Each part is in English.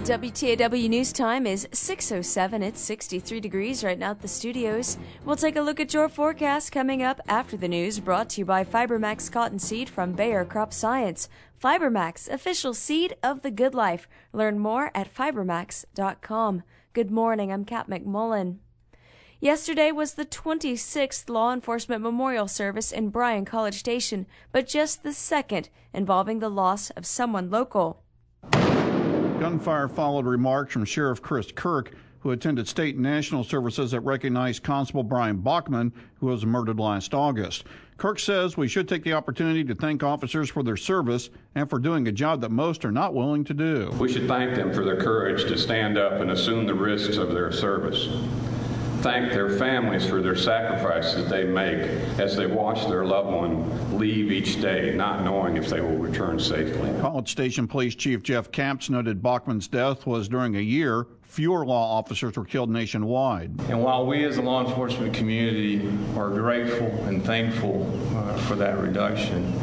WTAW News Time is 6:07. It's 63 degrees right now at the studios. We'll take a look at your forecast coming up after the news, brought to you by FiberMax Cottonseed from Bayer Crop Science. FiberMax, official seed of the good life. Learn more at fibermax.com. Good morning, I'm Kat McMullen. Yesterday was the 26th Law Enforcement Memorial Service in Bryan College Station, but just the second involving the loss of someone local. Gunfire followed remarks from Sheriff Chris Kirk, who attended state and national services that recognized Constable Brian Bachman, who was murdered last August. Kirk says we should take the opportunity to thank officers for their service and for doing a job that most are not willing to do. We should thank them for their courage to stand up and assume the risks of their service. Thank their families for their sacrifices they make as they watch their loved one leave each day, not knowing if they will return safely. College Station Police Chief Jeff Capps noted Bachman's death was during a year fewer law officers were killed nationwide. And while we as a law enforcement community are grateful and thankful for that reduction,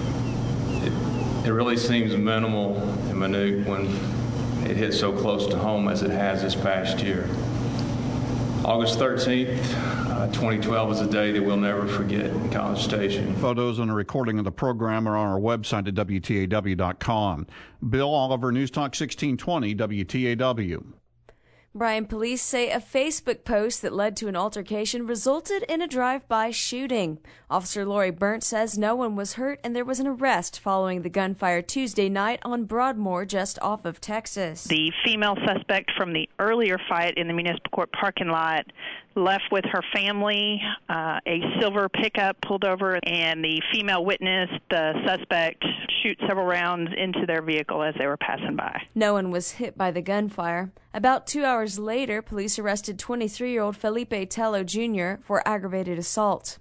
it really seems minimal and minute when it hits so close to home as it has this past year. August 13th, 2012 is a day that we'll never forget in College Station. Photos and a recording of the program are on our website at WTAW.com. Bill Oliver, News Talk 1620, WTAW. Bryan police say a Facebook post that led to an altercation resulted in a drive-by shooting. Officer Lori Burnt says no one was hurt and there was an arrest following the gunfire Tuesday night on Broadmoor just off of Texas. The female suspect from the earlier fight in the municipal court parking lot left with her family. A silver pickup pulled over, and the female witness, the suspect, shoot several rounds into their vehicle as they were passing by. No one was hit by the gunfire. About 2 hours later, police arrested 23-year-old Felipe Tello Jr. for aggravated assault.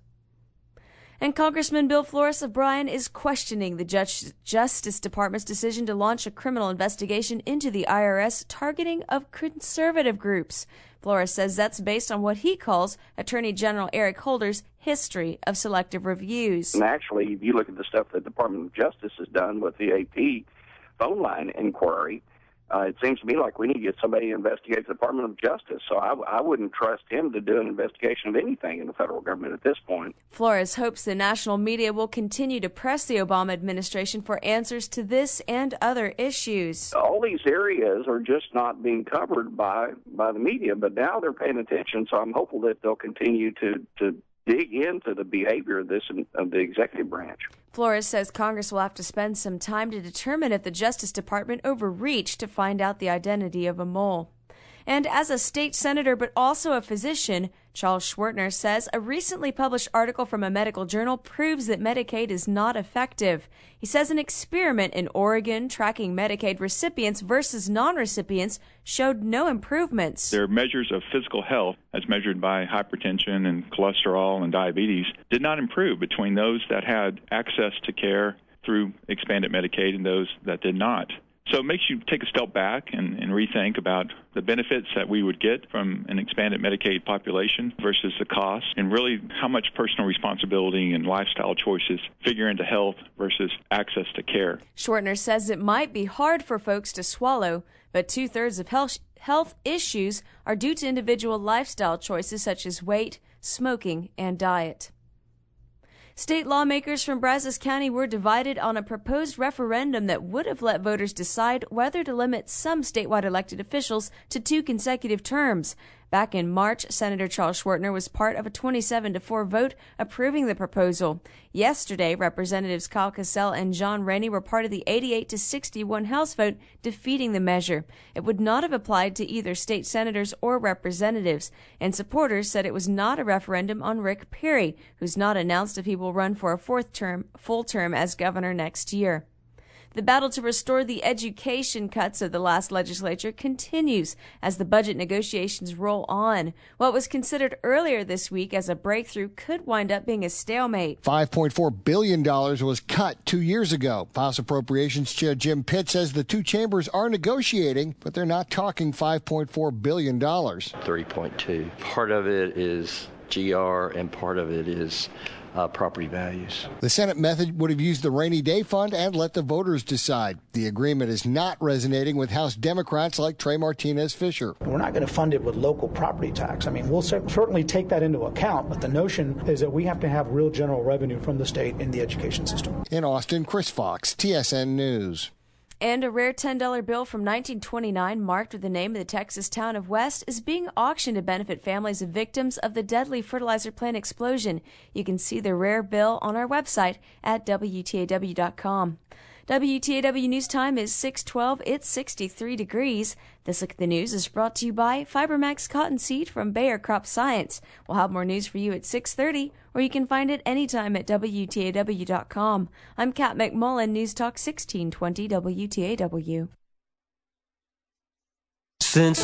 And Congressman Bill Flores of Bryan is questioning the Justice Department's decision to launch a criminal investigation into the IRS targeting of conservative groups. Flores says that's based on what he calls Attorney General Eric Holder's history of selective reviews. And actually, if you look at the stuff that the Department of Justice has done with the AP phone line inquiry, it seems to me like we need to get somebody to investigate the Department of Justice. So I wouldn't trust him to do an investigation of anything in the federal government at this point. Flores hopes the national media will continue to press the Obama administration for answers to this and other issues. All these areas are just not being covered by the media, but now they're paying attention, so I'm hopeful that they'll continue to dig into the behavior of the executive branch. Flores says Congress will have to spend some time to determine if the Justice Department overreached to find out the identity of a mole. And as a state senator but also a physician, Charles Schwertner says a recently published article from a medical journal proves that Medicaid is not effective. He says an experiment in Oregon tracking Medicaid recipients versus non-recipients showed no improvements. Their measures of physical health, as measured by hypertension and cholesterol and diabetes, did not improve between those that had access to care through expanded Medicaid and those that did not. So it makes you take a step back and rethink about the benefits that we would get from an expanded Medicaid population versus the cost, and really how much personal responsibility and lifestyle choices figure into health versus access to care. Schwertner says it might be hard for folks to swallow, but 2/3 of health issues are due to individual lifestyle choices such as weight, smoking, and diet. State lawmakers from Brazos County were divided on a proposed referendum that would have let voters decide whether to limit some statewide elected officials to 2 consecutive terms. Back in March, Senator Charles Schwertner was part of a 27-4 vote approving the proposal. Yesterday, Representatives Kyle Cassell and John Rainey were part of the 88-61 House vote defeating the measure. It would not have applied to either state senators or representatives, and supporters said it was not a referendum on Rick Perry, who's not announced if he will run for a full term as governor next year. The battle to restore the education cuts of the last legislature continues as the budget negotiations roll on. What was considered earlier this week as a breakthrough could wind up being a stalemate. $5.4 billion was cut 2 years ago. House Appropriations Chair Jim Pitt says the two chambers are negotiating, but they're not talking $5.4 billion. 3.2. Part of it is GR and part of it is property values. The Senate method would have used the rainy day fund and let the voters decide. The agreement is not resonating with House Democrats like Trey Martinez-Fisher. We're not going to fund it with local property tax. I mean, we'll certainly take that into account, but the notion is that we have to have real general revenue from the state in the education system. In Austin, Chris Fox, TSN News. And a rare $10 bill from 1929 marked with the name of the Texas town of West is being auctioned to benefit families of victims of the deadly fertilizer plant explosion. You can see the rare bill on our website at WTAW.com. WTAW News Time is 6:12. It's 63 degrees. This Look at the News is brought to you by FiberMax Cottonseed from Bayer Crop Science. We'll have more news for you at 6:30, or you can find it anytime at WTAW.com. I'm Kat McMullen, News Talk 1620 WTAW. Since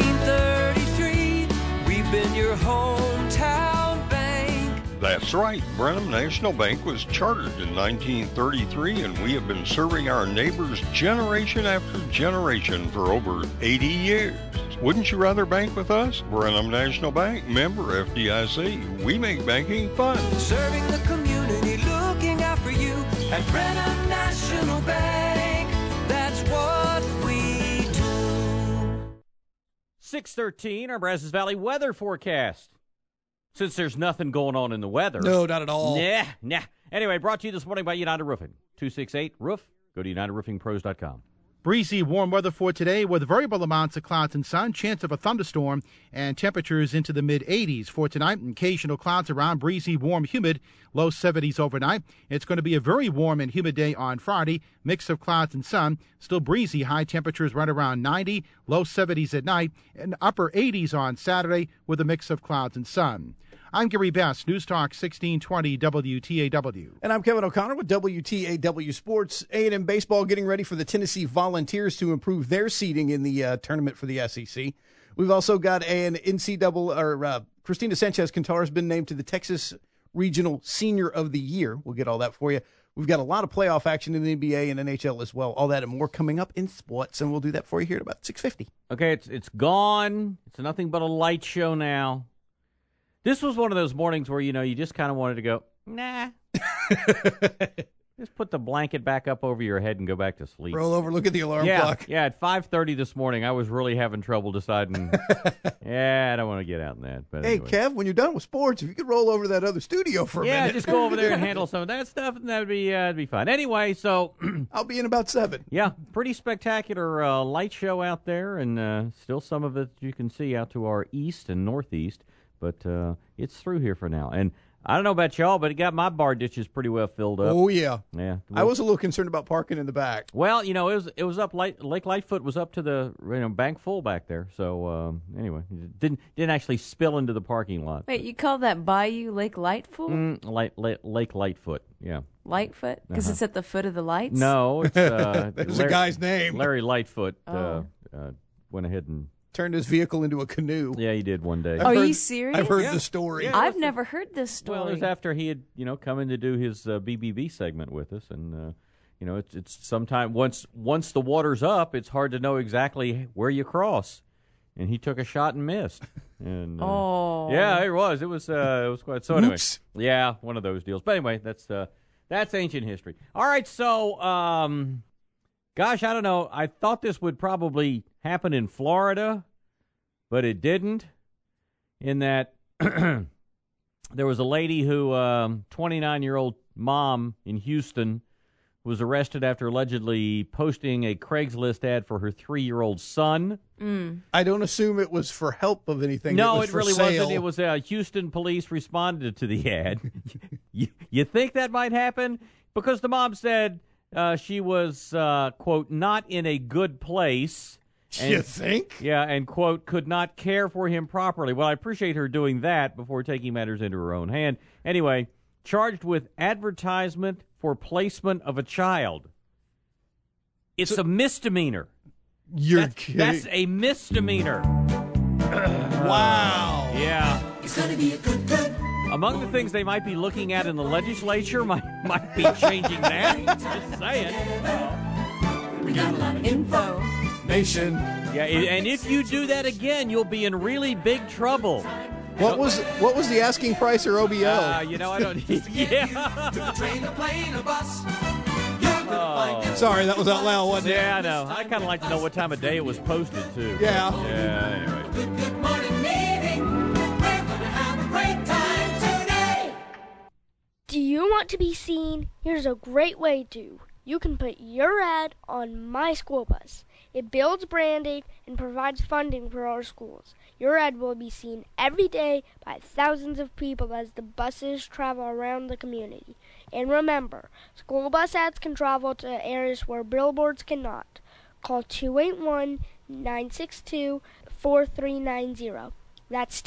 1933, we've been your hometown bank. That's right. Brenham National Bank was chartered in 1933, and we have been serving our neighbors generation after generation for over 80 years. Wouldn't you rather bank with us? Brenham National Bank, member FDIC. We make banking fun. Serving the community, looking out for you at Brenham National Bank. That's what we do. 6:13, our Brazos Valley weather forecast. Since there's nothing going on in the weather. No, not at all. Nah. Anyway, brought to you this morning by United Roofing. 268-ROOF. Go to UnitedRoofingPros.com. Breezy, warm weather for today with variable amounts of clouds and sun, chance of a thunderstorm, and temperatures into the mid-80s. For tonight, occasional clouds around, breezy, warm, humid, low 70s overnight. It's going to be a very warm and humid day on Friday, mix of clouds and sun, still breezy, high temperatures right around 90, low 70s at night, and upper 80s on Saturday with a mix of clouds and sun. I'm Gary Best, News Talk 1620 WTAW. And I'm Kevin O'Connor with WTAW Sports. A&M Baseball getting ready for the Tennessee Volunteers to improve their seeding in the tournament for the SEC. We've also got an Christina Sanchez-Quintar has been named to the Texas Regional Senior of the Year. We'll get all that for you. We've got a lot of playoff action in the NBA and NHL as well. All that and more coming up in sports, and we'll do that for you here at about 6:50. Okay, it's gone. It's nothing but a light show now. This was one of those mornings where, you just kind of wanted to go, nah. Just put the blanket back up over your head and go back to sleep. Roll over, look at the alarm clock. Yeah, at 5:30 this morning, I was really having trouble deciding, I don't want to get out in that. But hey, anyway. Kev, when you're done with sports, if you could roll over to that other studio for a minute. Yeah, just go over there and handle some of that stuff, and that'd be fun. Anyway, so I'll be in about 7. Yeah, pretty spectacular light show out there, and still some of it you can see out to our east and northeast. But it's through here for now. And I don't know about y'all, but it got my bar ditches pretty well filled up. Oh, yeah. Yeah. I was a little concerned about parking in the back. Well, it was up, Lake Lightfoot was up to the bank full back there. So, anyway, it didn't actually spill into the parking lot. Wait, you call that Bayou Lake Lightfoot? Lake Lightfoot, yeah. Lightfoot? Because it's at the foot of the lights? No, it's there's a guy's name. Larry Lightfoot went ahead and turned his vehicle into a canoe. Yeah, he did one day. Are you serious? I've heard the story. Yeah, I've never heard this story. Well, it was after he had, come in to do his BBB segment with us, and it's sometime once the water's up, it's hard to know exactly where you cross, and he took a shot and missed. And yeah, it was quite so. Anyway, yeah, one of those deals. But anyway, that's ancient history. All right, so gosh, I don't know. I thought this would probably happen in Florida, but it didn't. In that there was a lady who, 29-year-old mom in Houston, was arrested after allegedly posting a Craigslist ad for her 3-year-old son. I don't assume it was for help of anything. No, it really wasn't. It was Houston police responded to the ad. You think that might happen? Because the mom said she was, quote, not in a good place. And, you think? Yeah, and, quote, could not care for him properly. Well, I appreciate her doing that before taking matters into her own hand. Anyway, charged with advertisement for placement of a child. It's a misdemeanor. You're kidding. That's a misdemeanor. Wow. Yeah. It's going to be a good. Among the things they might be looking at in the legislature might be changing that. Just saying. We got a lot of info. Nation. Yeah, and if you do that again, you'll be in really big trouble. What was the asking price or OBO? I don't. Yeah. Train, a plane, a bus. Sorry, that was out loud, wasn't it? Yeah, I know. I kind of like to know what time of day it was posted, too. Yeah. Yeah, anyway. Good morning, meeting. We're gonna have a great time today. Do you want to be seen? Here's a great way to. You can put your ad on My School Bus. It builds branding and provides funding for our schools. Your ad will be seen every day by thousands of people as the buses travel around the community. And remember, school bus ads can travel to areas where billboards cannot. Call 281-962-4390. That's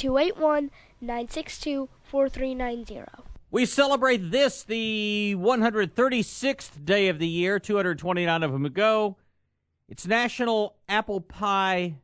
281-962-4390. We celebrate this, the 136th day of the year, 229 of them ago. It's National Apple Pie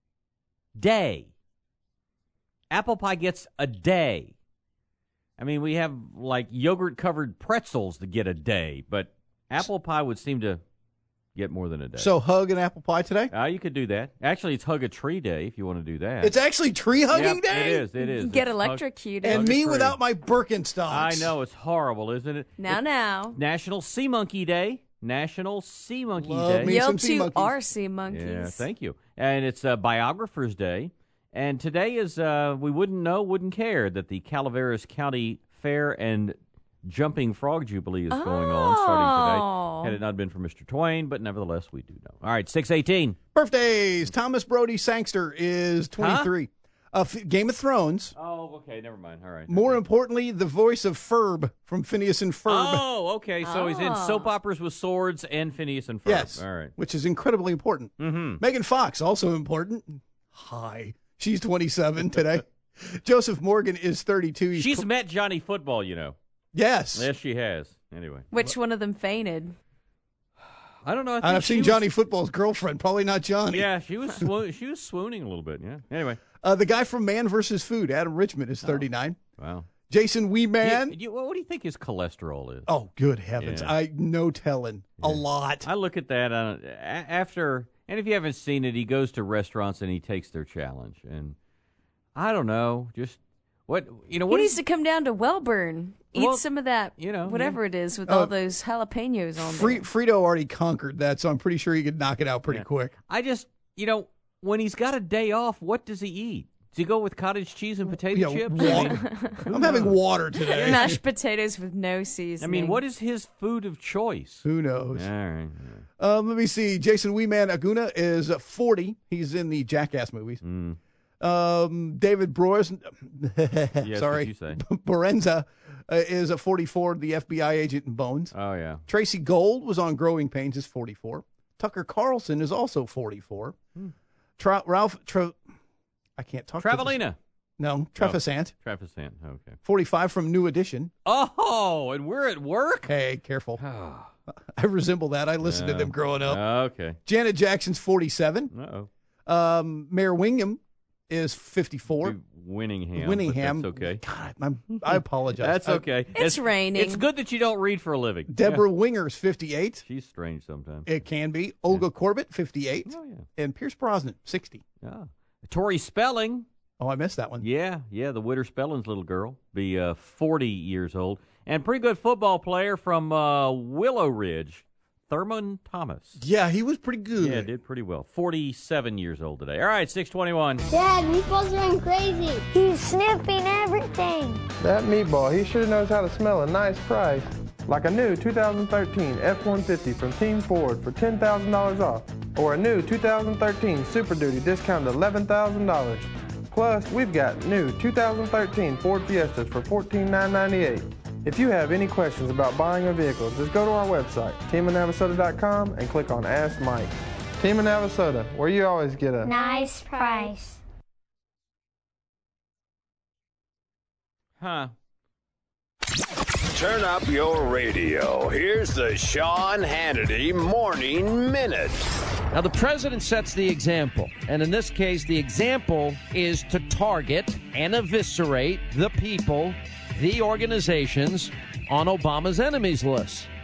Day. Apple pie gets a day. I mean, we have, like, yogurt-covered pretzels that get a day, but apple pie would seem to get more than a day. So hug an apple pie today? You could do that. Actually, it's Hug a Tree Day if you want to do that. It's actually tree hugging day? It is. Get electrocuted. And me without my Birkenstocks. I know, it's horrible, isn't it? Now. National Sea Monkey Day. National Sea Monkey Love Day. me some sea monkeys. Are sea monkeys. Yeah, thank you. And it's Biographer's Day. And today is, we wouldn't know, wouldn't care that the Calaveras County Fair and Jumping Frog Jubilee is going on starting today. Had it not been for Mr. Twain, but nevertheless, we do know. All right, 6:18. Birthdays. Thomas Brody Sangster is 23. Game of Thrones. Oh, okay, never mind. All right. More importantly, the voice of Ferb from Phineas and Ferb. Oh, okay. So he's in soap operas with swords and Phineas and Ferb. Yes. All right. Which is incredibly important. Mm-hmm. Megan Fox, also important. Hi. She's 27 today. Joseph Morgan is 32. She's met Johnny Football, you know. Yes. Yes, she has. Anyway. Which one of them fainted? I don't know. I've seen Johnny Football's girlfriend. Probably not Johnny. Yeah, she was swooning a little bit. Yeah. Anyway. The guy from Man vs. Food, Adam Richmond, is 39. Wow. Jason Weeman. What do you think his cholesterol is? Oh, good heavens. Yeah. I no telling. Yeah. A lot. I look at that after, and if you haven't seen it, he goes to restaurants and he takes their challenge. And I don't know, just what he needs to come down to Wellburn, eat some of that, whatever it is, with all those jalapenos on there. Frito already conquered that, so I'm pretty sure he could knock it out pretty quick. I just, when he's got a day off, what does he eat? Does he go with cottage cheese and potato chips? I'm having water today. Mashed potatoes with no seasoning. I mean, what is his food of choice? Who knows? All right. Let me see. Jason Weeman Aguna is 40. He's in the Jackass movies. David Broers, yes, sorry, you say? Borenza is 44, the FBI agent in Bones. Oh, yeah. Tracy Gold was on Growing Pains, is 44. Tucker Carlson is also 44. I can't talk. Travelina. No, Trefasant. Oh, Trefasant, okay. 45 from New Edition. Oh, and we're at work? Hey, careful. I resemble that. I listened to them growing up. Okay. Janet Jackson's 47. Uh-oh. Mayor Wingham is 54. Winningham. That's okay. God, I apologize. That's okay. It's raining. It's good that you don't read for a living. Deborah Winger's 58. She's strange sometimes. It can be. Olga Corbett, 58. Oh, yeah. And Pierce Brosnan, 60. Yeah. Tori Spelling. Oh, I missed that one. Yeah, the Witter Spelling's little girl. Be 40 years old. And pretty good football player from Willow Ridge, Thurman Thomas. Yeah, he was pretty good. Yeah, did pretty well. 47 years old today. All right, 6:21. Dad, Meatball's going crazy. He's sniffing everything. That Meatball, he sure knows how to smell a nice price. Like a new 2013 F-150 from Team Ford for $10,000 off. Or a new 2013 Super Duty discounted $11,000. Plus, we've got new 2013 Ford Fiestas for $14,998. If you have any questions about buying a vehicle, just go to our website, teamofnavasota.com, and click on Ask Mike. Team of Navasota, where you always get a nice price. Huh. Turn up your radio. Here's the Sean Hannity Morning Minute. Now, the president sets the example, and in this case, the example is to target and eviscerate the people, the organizations on Obama's enemies list.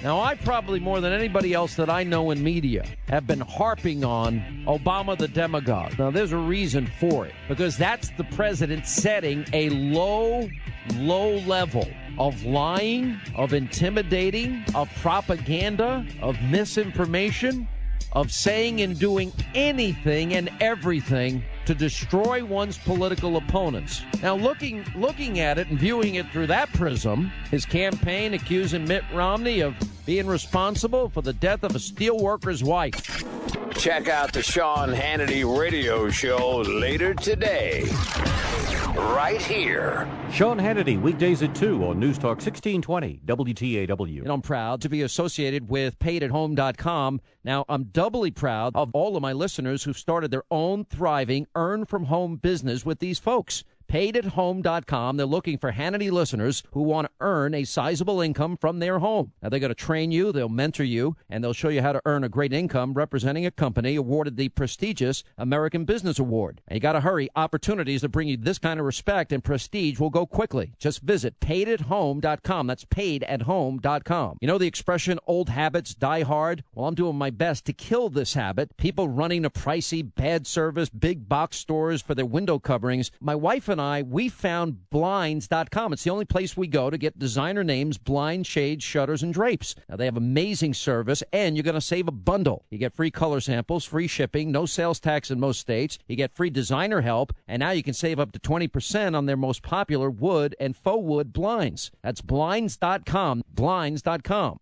Now, I probably, more than anybody else that I know in media, have been harping on Obama the demagogue. Now, there's a reason for it, because that's the president setting a low level of lying, of intimidating, of propaganda, of misinformation, of saying and doing anything and everything to destroy one's political opponents. Now, looking at it and viewing it through that prism, his campaign accusing Mitt Romney of being responsible for the death of a steelworker's wife. Check out the Sean Hannity radio show later today, right here. Sean Hannity, weekdays at 2 on News Talk 1620 WTAW. And I'm proud to be associated with PaidAtHome.com. Now, I'm doubly proud of all of my listeners who've started their own thriving earn-from-home business with these folks. PaidAtHome.com. They're looking for Hannity listeners who want to earn a sizable income from their home. Now, they're going to train you, they'll mentor you, and they'll show you how to earn a great income representing a company awarded the prestigious American Business Award. And you got to hurry. Opportunities that bring you this kind of respect and prestige will go quickly. Just visit PaidAtHome.com. That's PaidAtHome.com. You know the expression, old habits die hard? Well, I'm doing my best to kill this habit. People running a pricey, bad service, big box stores for their window coverings. My wife and we found Blinds.com. It's the only place we go to get designer names, blinds, shades, shutters, and drapes. Now, they have amazing service, and you're going to save a bundle. You get free color samples, free shipping, no sales tax in most states. You get free designer help, and now you can save up to 20% on their most popular wood and faux wood blinds. That's Blinds.com. Blinds.com.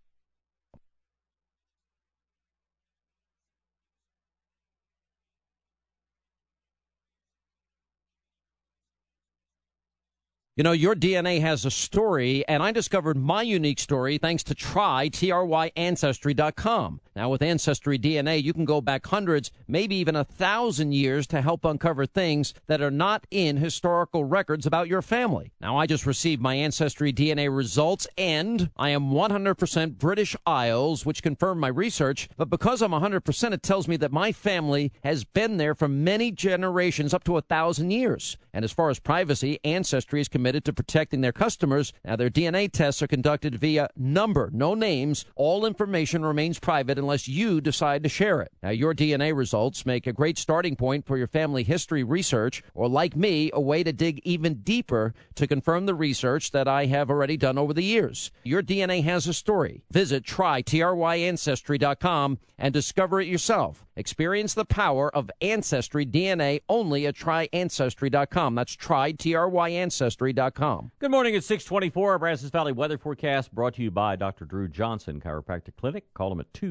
You know, your DNA has a story, and I discovered my unique story thanks to Ancestry.com. Now, with Ancestry DNA, you can go back hundreds, maybe even 1,000 years to help uncover things that are not in historical records about your family. Now, I just received my Ancestry DNA results, and I am 100% British Isles, which confirmed my research. But because I'm 100%, it tells me that my family has been there for many generations, up to 1,000 years. And as far as privacy, Ancestry is committed to protecting their customers. Now, their DNA tests are conducted via number, no names. All information remains private unless you decide to share it. Now, your DNA results make a great starting point for your family history research, or like me, a way to dig even deeper to confirm the research that I have already done over the years. Your DNA has a story. Visit Ancestry.com and discover it yourself. Experience the power of Ancestry DNA only at TryAncestry.com. That's TryAncestry.com. Good morning at 6:24. Our Brazos Valley weather forecast brought to you by Dr. Drew Johnson Chiropractic Clinic. Call them at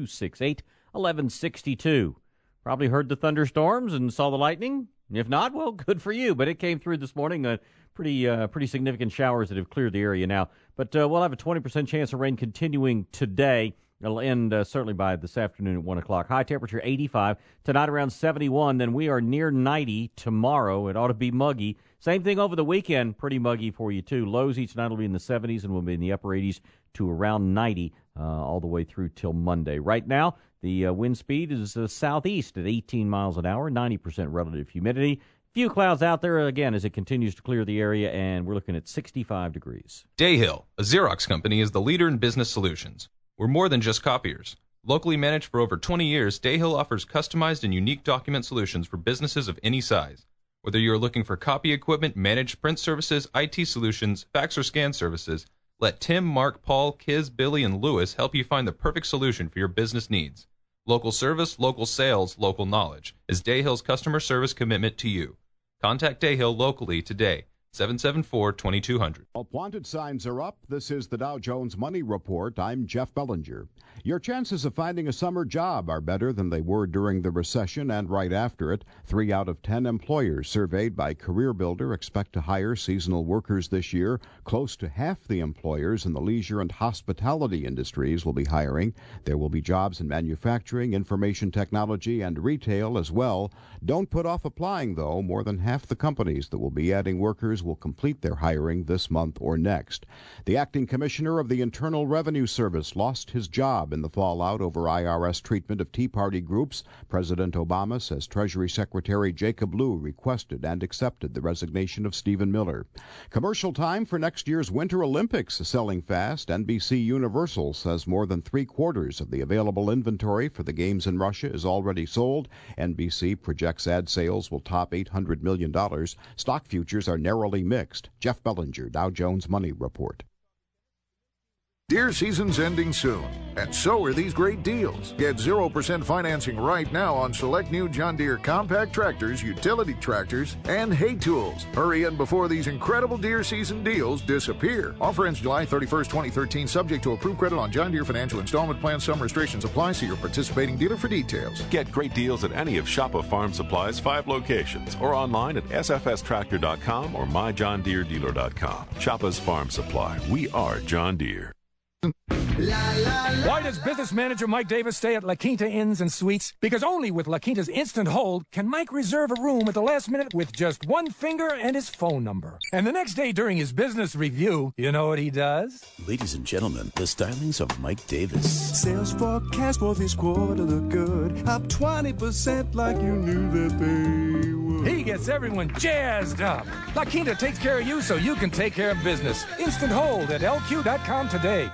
268-1162. Probably heard the thunderstorms and saw the lightning. If not, well, good for you. But it came through this morning. Pretty significant showers that have cleared the area now. But we'll have a 20% chance of rain continuing today. It'll end certainly by this afternoon at 1 o'clock. High temperature 85. Tonight around 71. Then we are near 90 tomorrow. It ought to be muggy. Same thing over the weekend. Pretty muggy for you, too. Lows each night will be in the 70s and will be in the upper 80s to around 90 all the way through till Monday. Right now, the wind speed is southeast at 18 miles an hour, 90% relative humidity. Few clouds out there, again, as it continues to clear the area, and we're looking at 65 degrees. Dayhill, a Xerox company, is the leader in business solutions. We're more than just copiers. Locally managed for over 20 years, Dayhill offers customized and unique document solutions for businesses of any size. Whether you're looking for copy equipment, managed print services, IT solutions, fax or scan services, let Tim, Mark, Paul, Kiz, Billy, and Lewis help you find the perfect solution for your business needs. Local service, local sales, local knowledge is Dayhill's customer service commitment to you. Contact Dayhill locally today. 774-2200. All wanted signs are up. This is the Dow Jones Money Report. I'm Jeff Bellinger. Your chances of finding a summer job are better than they were during the recession and right after it. 3 out of 10 employers surveyed by CareerBuilder expect to hire seasonal workers this year. Close to half the employers in the leisure and hospitality industries will be hiring. There will be jobs in manufacturing, information technology, and retail as well. Don't put off applying, though. More than half the companies that will be adding workers positions will complete their hiring this month or next. The acting commissioner of the Internal Revenue Service lost his job in the fallout over IRS treatment of Tea Party groups. President Obama says Treasury Secretary Jacob Lew requested and accepted the resignation of Stephen Miller. Commercial time for next year's Winter Olympics is selling fast. NBC Universal says more than 3/4 of the available inventory for the games in Russia is already sold. NBC projects ad sales will top $800 million. Stock futures are narrowly mixed. Jeff Bellinger, Dow Jones Money Report. Deer season's ending soon, and so are these great deals. Get 0% financing right now on select new John Deere compact tractors, utility tractors, and hay tools. Hurry in before these incredible deer season deals disappear. Offer ends July 31st, 2013, subject to approved credit on John Deere financial installment plans. Some restrictions apply. See your participating dealer for details. Get great deals at any of Shoppa Farm Supply's 5 locations or online at sfstractor.com or myjohndeeredealer.com. Shoppa's Farm Supply. We are John Deere. Why does business manager Mike Davis stay at La Quinta Inns and Suites? Because only with La Quinta's Instant Hold can Mike reserve a room at the last minute with just one finger and his phone number. And the next day during his business review, you know what he does? Ladies and gentlemen, the stylings of Mike Davis. Sales forecast for this quarter look good. Up 20% like you knew that they would. He gets everyone jazzed up. La Quinta takes care of you so you can take care of business. Instant Hold at LQ.com today.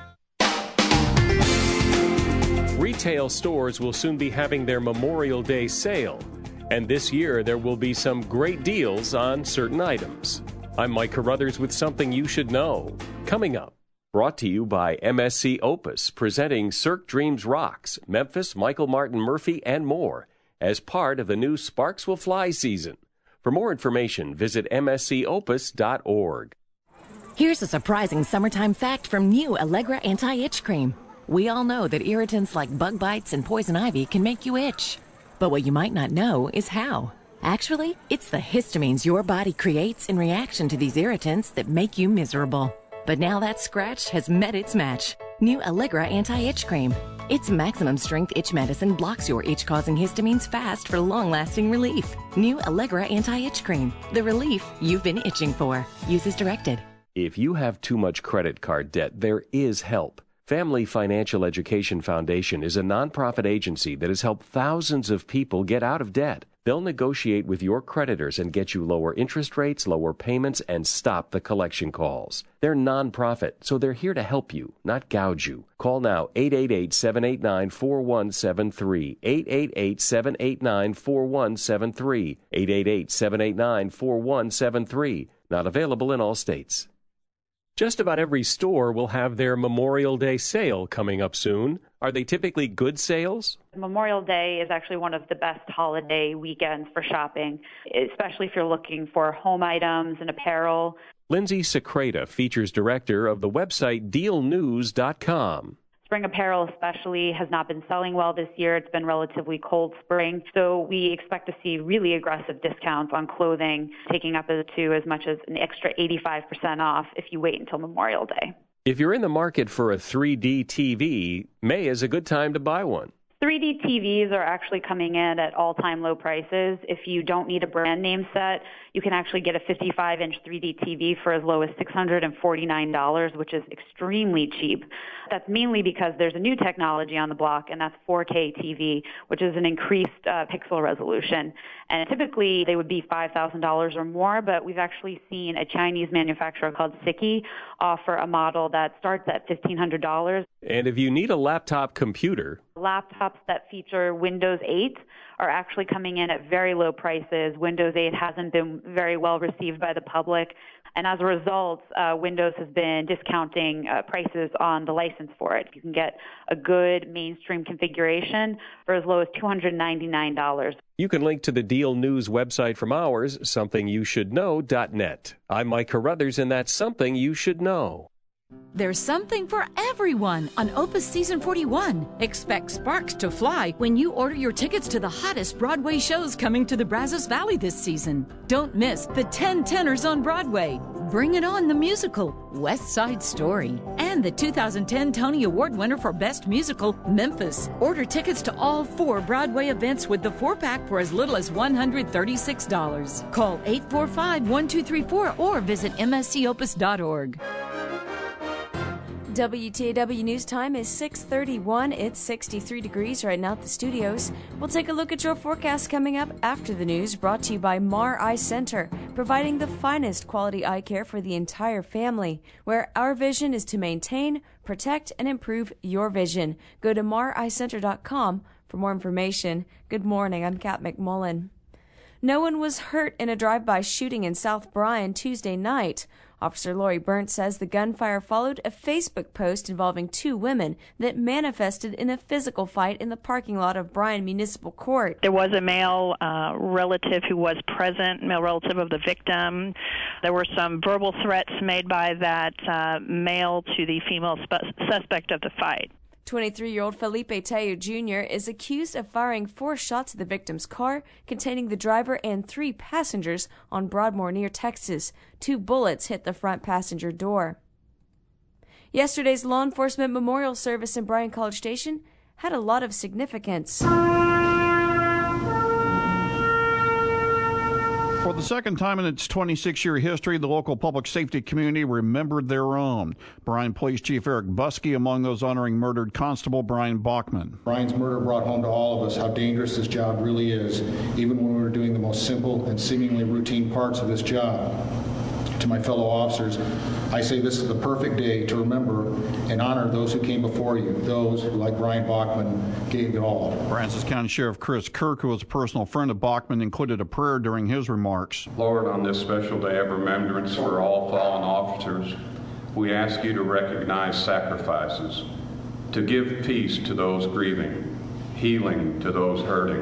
Retail stores will soon be having their Memorial Day sale, and this year there will be some great deals on certain items. I'm Mike Carruthers with something you should know. Coming up, brought to you by MSC Opus, presenting Cirque Dreams Rocks, Memphis, Michael Martin Murphey, and more, as part of the new Sparks Will Fly season. For more information, visit mscopus.org. Here's a surprising summertime fact from new Allegra Anti-Itch Cream. We all know that irritants like bug bites and poison ivy can make you itch. But what you might not know is how. Actually, it's the histamines your body creates in reaction to these irritants that make you miserable. But now that scratch has met its match. New Allegra Anti-Itch Cream. Its maximum strength itch medicine blocks your itch-causing histamines fast for long-lasting relief. New Allegra Anti-Itch Cream. The relief you've been itching for. Use as directed. If you have too much credit card debt, there is help. Family Financial Education Foundation is a nonprofit agency that has helped thousands of people get out of debt. They'll negotiate with your creditors and get you lower interest rates, lower payments, and stop the collection calls. They're nonprofit, so they're here to help you, not gouge you. Call now, 888-789-4173, 888-789-4173, 888-789-4173. Not available in all states. Just about every store will have their Memorial Day sale coming up soon. Are they typically good sales? Memorial Day is actually one of the best holiday weekends for shopping, especially if you're looking for home items and apparel. Lindsay Secreta, features director of the website DealNews.com. Spring apparel especially has not been selling well this year. It's been relatively cold spring, so we expect to see really aggressive discounts on clothing, taking up to as much as an extra 85% off if you wait until Memorial Day. If you're in the market for a 3D TV, May is a good time to buy one. 3D TVs are actually coming in at all-time low prices. If you don't need a brand name set, you can actually get a 55-inch 3D TV for as low as $649, which is extremely cheap. That's mainly because there's a new technology on the block, and that's 4K TV, which is an increased pixel resolution. And typically they would be $5,000 or more, but we've actually seen a Chinese manufacturer called Siki offer a model that starts at $1,500. And if you need a laptop computer, laptops that feature Windows 8 are actually coming in at very low prices. Windows 8 hasn't been very well received by the public, and as a result, Windows has been discounting prices on the license for it. You can get a good mainstream configuration for as low as $299. You can link to the Deal News website from ours, somethingyoushouldknow.net. I'm Mike Carruthers, and that's Something You Should Know. There's something for everyone on Opus Season 41. Expect sparks to fly when you order your tickets to the hottest Broadway shows coming to the Brazos Valley this season. Don't miss the 10 tenors on Broadway, Bring It On the Musical, West Side Story, and the 2010 Tony Award winner for Best Musical, Memphis. Order tickets to all 4 Broadway events with the 4-pack for as little as $136. Call 845-1234 or visit mscopus.org. WTAW News Time is 6:31. It's 63 degrees right now at the studios. We'll take a look at your forecast coming up after the news, brought to you by Mar Eye Center, providing the finest quality eye care for the entire family, where our vision is to maintain, protect, and improve your vision. Go to mareyecenter.com for more information. Good morning, I'm Kat McMullen. No one was hurt in a drive-by shooting in South Bryan Tuesday night. Officer Lori Burnt says the gunfire followed a Facebook post involving 2 women that manifested in a physical fight in the parking lot of Bryan Municipal Court. There was a male relative who was present, male relative of the victim. There were some verbal threats made by that male to the female suspect of the fight. 23-year-old Felipe Teo Jr. is accused of firing 4 shots at the victim's car containing the driver and 3 passengers on Broadmoor near Texas. 2 bullets hit the front passenger door. Yesterday's law enforcement memorial service in Bryan College Station had a lot of significance. For the second time in its 26-year history, the local public safety community remembered their own. Bryan Police Chief Eric Buskey among those honoring murdered Constable Brian Bachman. Brian's murder brought home to all of us how dangerous this job really is, even when we were doing the most simple and seemingly routine parts of this job. To my fellow officers, I say this is the perfect day to remember and honor those who came before you, those who, like Brian Bachman, gave it all. Francis County Sheriff Chris Kirk, who was a personal friend of Bachman, included a prayer during his remarks. Lord, on this special day of remembrance for all fallen officers, we ask you to recognize sacrifices, to give peace to those grieving, healing to those hurting,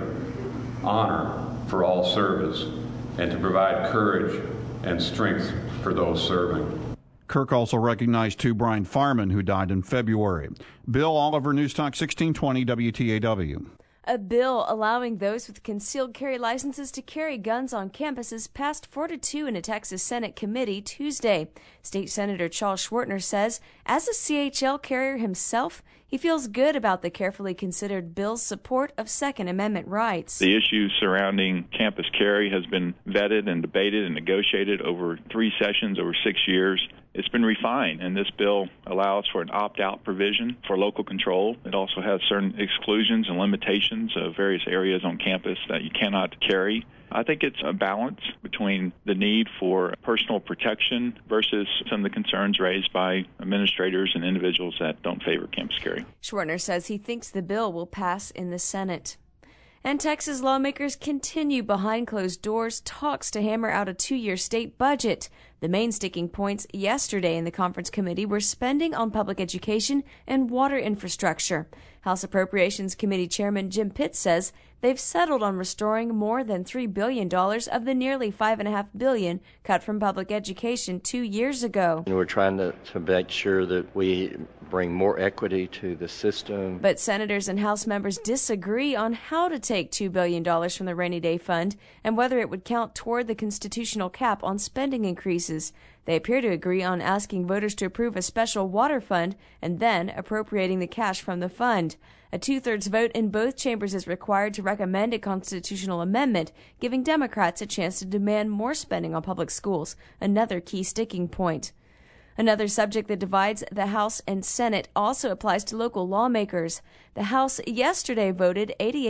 honor for all service, and to provide courage and strength for those serving. Kirk also recognized 2 Bryan firemen who died in February. Bill Oliver, News Talk 1620 WTAW. A bill allowing those with concealed carry licenses to carry guns on campuses passed 4-2 in a Texas Senate committee Tuesday. State Senator Charles Schwartner says, as a CHL carrier himself, he feels good about the carefully considered bill's support of Second Amendment rights. The issue surrounding campus carry has been vetted and debated and negotiated over 3 sessions over 6 years. It's been refined, and this bill allows for an opt-out provision for local control. It also has certain exclusions and limitations of various areas on campus that you cannot carry. I think it's a balance between the need for personal protection versus some of the concerns raised by administrators and individuals that don't favor campus carry. Schwartner says he thinks the bill will pass in the Senate. And Texas lawmakers continue behind closed doors talks to hammer out a 2-year state budget. The main sticking points yesterday in the conference committee were spending on public education and water infrastructure. House Appropriations Committee Chairman Jim Pitts says they've settled on restoring more than $3 billion of the nearly $5.5 billion cut from public education 2 years ago. And we're trying to make sure that we bring more equity to the system. But senators and House members disagree on how to take $2 billion from the rainy day fund and whether it would count toward the constitutional cap on spending increases. They appear to agree on asking voters to approve a special water fund and then appropriating the cash from the fund. A 2/3 vote in both chambers is required to recommend a constitutional amendment, giving Democrats a chance to demand more spending on public schools, another key sticking point. Another subject that divides the House and Senate also applies to local lawmakers. The House yesterday voted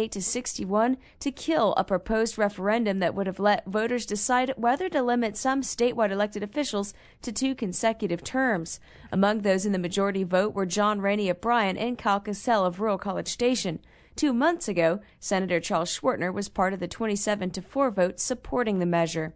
88-61 to kill a proposed referendum that would have let voters decide whether to limit some statewide elected officials to 2 consecutive terms. Among those in the majority vote were John Rainey of Bryan and Kyle Cassell of Rural College Station. 2 months ago, Senator Charles Schwartner was part of the 27-4 vote supporting the measure.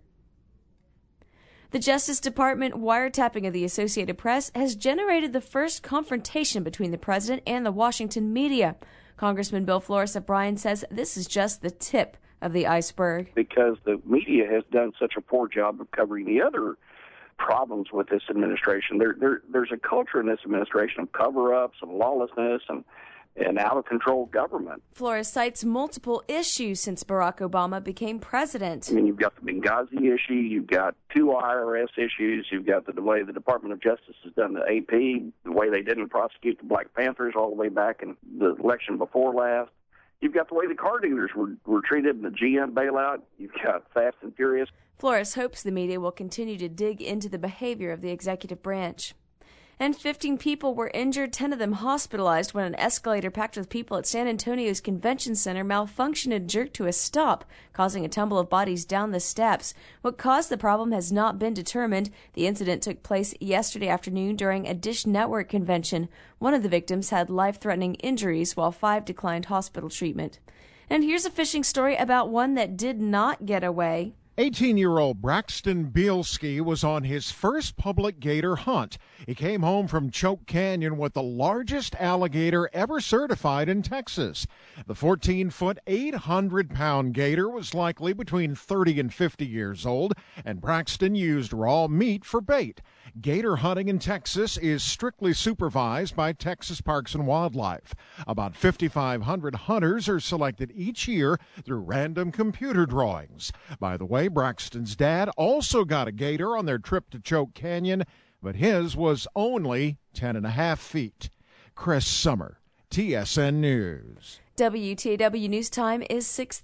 The Justice Department wiretapping of the Associated Press has generated the first confrontation between the president and the Washington media. Congressman Bill Flores of Bryan says this is just the tip of the iceberg. Because the media has done such a poor job of covering the other problems with this administration. There's a culture in this administration of cover-ups, of lawlessness, and and out-of-control government. Flores cites multiple issues since Barack Obama became president. I mean, you've got the Benghazi issue, you've got 2 IRS issues, you've got the way the Department of Justice has done the AP, the way they didn't prosecute the Black Panthers all the way back in the election before last. You've got the way the car dealers were treated in the GM bailout. You've got Fast and Furious. Flores hopes the media will continue to dig into the behavior of the executive branch. And 15 people were injured, 10 of them hospitalized, when an escalator packed with people at San Antonio's convention center malfunctioned and jerked to a stop, causing a tumble of bodies down the steps. What caused the problem has not been determined. The incident took place yesterday afternoon during a Dish Network convention. One of the victims had life-threatening injuries, while 5 declined hospital treatment. And here's a fishing story about one that did not get away. 18-year-old Braxton Bielski was on his first public gator hunt. He came home from Choke Canyon with the largest alligator ever certified in Texas. The 14-foot, 800-pound gator was likely between 30 and 50 years old, and Braxton used raw meat for bait. Gator hunting in Texas is strictly supervised by Texas Parks and Wildlife. About 5,500 hunters are selected each year through random computer drawings. By the way, Braxton's dad also got a gator on their trip to Choke Canyon, but his was only 10.5 feet. Chris Summer, TSN News. WTAW News Time is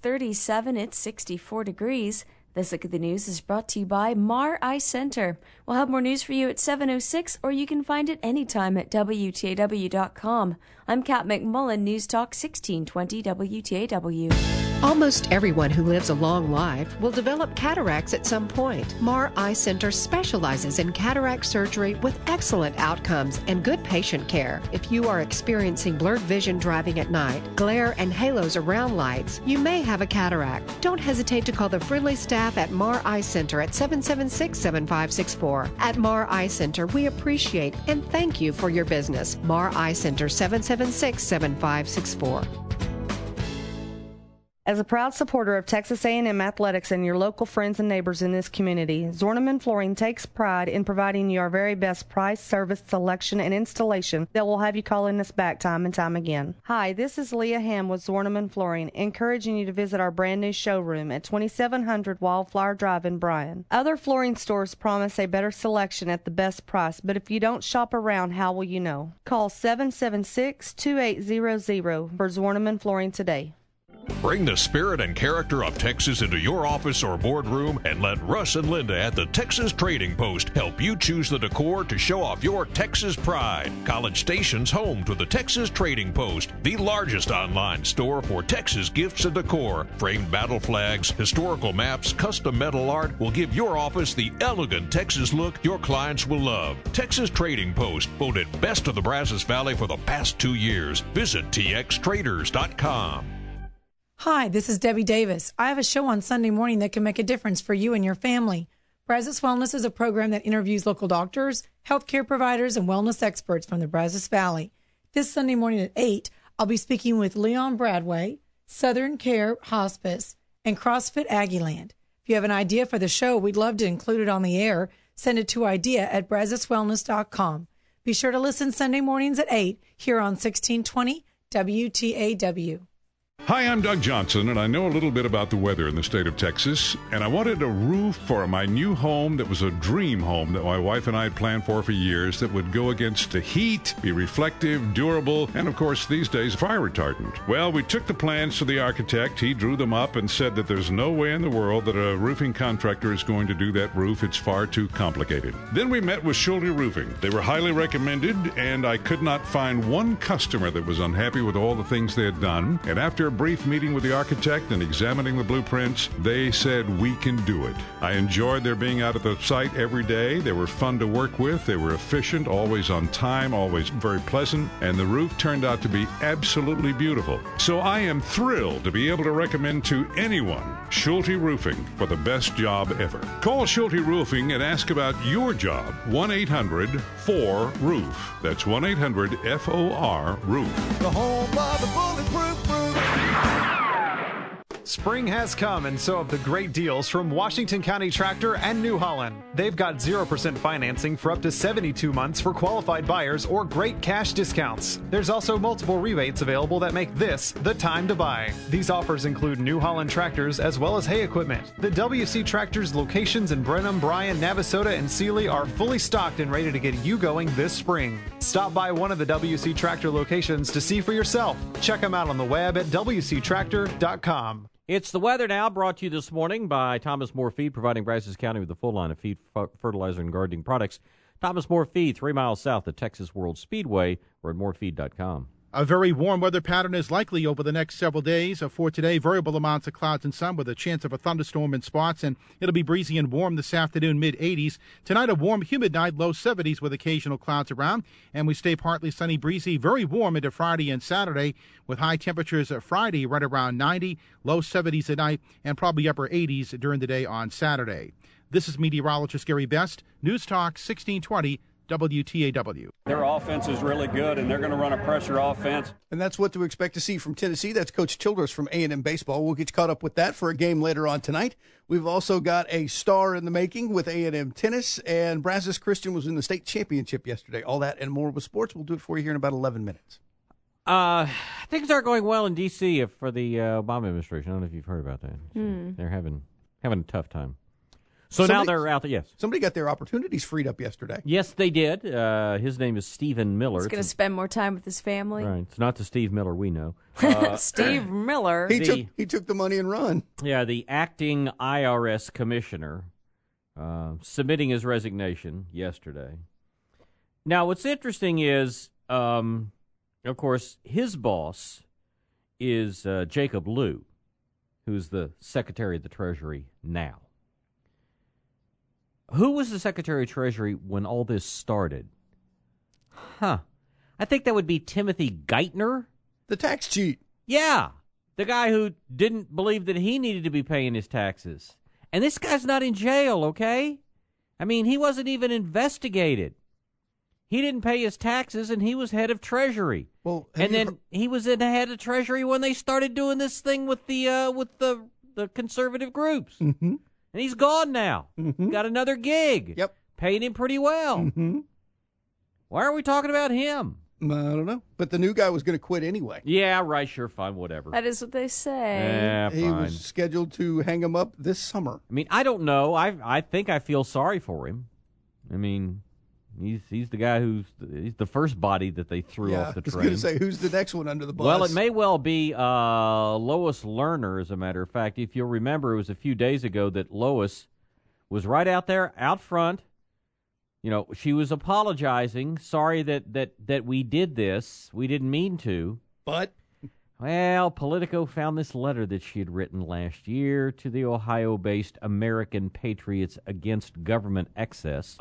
6:37. It's 64 degrees. This Look at the News is brought to you by Mar Eye Center. We'll have more news for you at 7:06, or you can find it anytime at WTAW.com. I'm Kat McMullen, News Talk 1620 WTAW. Almost everyone who lives a long life will develop cataracts at some point. Mar Eye Center specializes in cataract surgery with excellent outcomes and good patient care. If you are experiencing blurred vision driving at night, glare and halos around lights, you may have a cataract. Don't hesitate to call the friendly staff at Mar Eye Center at 776-7564. At Mar Eye Center, we appreciate and thank you for your business. Mar Eye Center, 776-7564. As a proud supporter of Texas A&M athletics and your local friends and neighbors in this community, Zorneman Flooring takes pride in providing you our very best price, service, selection, and installation that will have you calling us back time and time again. Hi, this is Leah Ham with Zorneman Flooring, encouraging you to visit our brand new showroom at 2700 Wildflower Drive in Bryan. Other flooring stores promise a better selection at the best price, but if you don't shop around, how will you know? Call 776-2800 for Zorneman Flooring today. Bring the spirit and character of Texas into your office or boardroom and let Russ and Linda at the Texas Trading Post help you choose the decor to show off your Texas pride. College Station's home to the Texas Trading Post, the largest online store for Texas gifts and decor. Framed battle flags, historical maps, custom metal art will give your office the elegant Texas look your clients will love. Texas Trading Post, voted best of the Brazos Valley for the past 2 years. Visit txtraders.com. Hi, this is Debbie Davis. I have a show on Sunday morning that can make a difference for you and your family. Brazos Wellness is a program that interviews local doctors, healthcare providers, and wellness experts from the Brazos Valley. This Sunday morning at 8, I'll be speaking with Leon Bradway, Southern Care Hospice, and CrossFit Aggieland. If you have an idea for the show, we'd love to include it on the air. Send it to idea@brazoswellness.com. Be sure to listen Sunday mornings at 8 here on 1620 WTAW. Hi, I'm Doug Johnson, and I know a little bit about the weather in the state of Texas, and I wanted a roof for my new home that was a dream home that my wife and I had planned for years that would go against the heat, be reflective, durable, and of course these days fire retardant. Well, we took the plans to the architect. He drew them up and said that there's no way in the world that a roofing contractor is going to do that roof. It's far too complicated. Then we met with Schulte Roofing. They were highly recommended, and I could not find one customer that was unhappy with all the things they had done. And after a brief meeting with the architect and examining the blueprints, they said we can do it. I enjoyed their being out at the site every day. They were fun to work with. They were efficient, always on time, always very pleasant, and the roof turned out to be absolutely beautiful. So I am thrilled to be able to recommend to anyone Schulte Roofing for the best job ever. Call Schulte Roofing and ask about your job. 1-800-4ROOF. That's 1-800-FOR-ROOF. The home of the bulletproof roof. Spring has come, and so have the great deals from Washington County Tractor and New Holland. They've got 0% financing for up to 72 months for qualified buyers or great cash discounts. There's also multiple rebates available that make this the time to buy. These offers include New Holland tractors as well as hay equipment. The WC Tractors locations in Brenham, Bryan, Navasota, and Sealy are fully stocked and ready to get you going this spring. Stop by one of the WC Tractor locations to see for yourself. Check them out on the web at wctractor.com. It's the weather now, brought to you this morning by Thomas More Feed, providing Brazos County with a full line of feed, fertilizer, and gardening products. Thomas More Feed, 3 miles south of Texas World Speedway, or at morefeed.com. A very warm weather pattern is likely over the next several days. For today, variable amounts of clouds and sun with a chance of a thunderstorm in spots, and it'll be breezy and warm this afternoon, mid-80s. Tonight, a warm, humid night, low 70s with occasional clouds around, and we stay partly sunny, breezy, very warm into Friday and Saturday with high temperatures Friday right around 90, low 70s at night, and probably upper 80s during the day on Saturday. This is meteorologist Gary Best, News Talk 1620. WTAW. Their offense is really good, and they're going to run a pressure offense. And that's what to expect to see from Tennessee. That's Coach Childress from A&M Baseball. We'll get you caught up with that for a game later on tonight. We've also got a star in the making with A&M Tennis, and Brazos Christian was in the state championship yesterday. All that and more with sports. We'll do it for you here in about 11 minutes. Things are going well in D.C. for the Obama administration. I don't know if you've heard about that. They're having a tough time. So now they're out there, yes. Somebody got their opportunities freed up yesterday. Yes, they did. His name is Stephen Miller. He's going to spend more time with his family. Right. It's not the Steve Miller we know. Steve Miller. He took the money and run. Yeah, the acting IRS commissioner submitting his resignation yesterday. Now, what's interesting is, of course, his boss is Jacob Lew, who's the Secretary of the Treasury now. Who was the Secretary of Treasury when all this started? I think that would be Timothy Geithner. The tax cheat. Yeah. The guy who didn't believe that he needed to be paying his taxes. And this guy's not in jail, okay? I mean, he wasn't even investigated. He didn't pay his taxes, and he was head of Treasury. Well, he was in the head of Treasury when they started doing this thing with the conservative groups. Mm-hmm. And he's gone now. Mm-hmm. Got another gig. Yep. Paying him pretty well. Mm-hmm. Why are we talking about him? I don't know. But the new guy was going to quit anyway. Yeah, right, sure, fine, whatever. That is what they say. Yeah, he was scheduled to hang him up this summer. I mean, I don't know. I think I feel sorry for him. I mean, he's the guy he's the first body that they threw off the train. I was going to say, who's the next one under the bus? Well, it may well be Lois Lerner, as a matter of fact. If you'll remember, it was a few days ago that Lois was right out there, out front. You know, she was apologizing, sorry that we did this. We didn't mean to. But? Well, Politico found this letter that she had written last year to the Ohio-based American Patriots Against Government Excess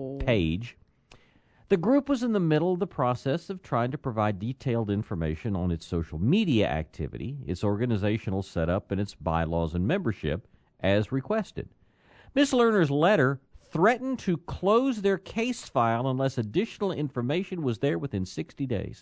page. The group was in the middle of the process of trying to provide detailed information on its social media activity, its organizational setup, and its bylaws and membership, as requested. Ms. Lerner's letter threatened to close their case file unless additional information was there within 60 days.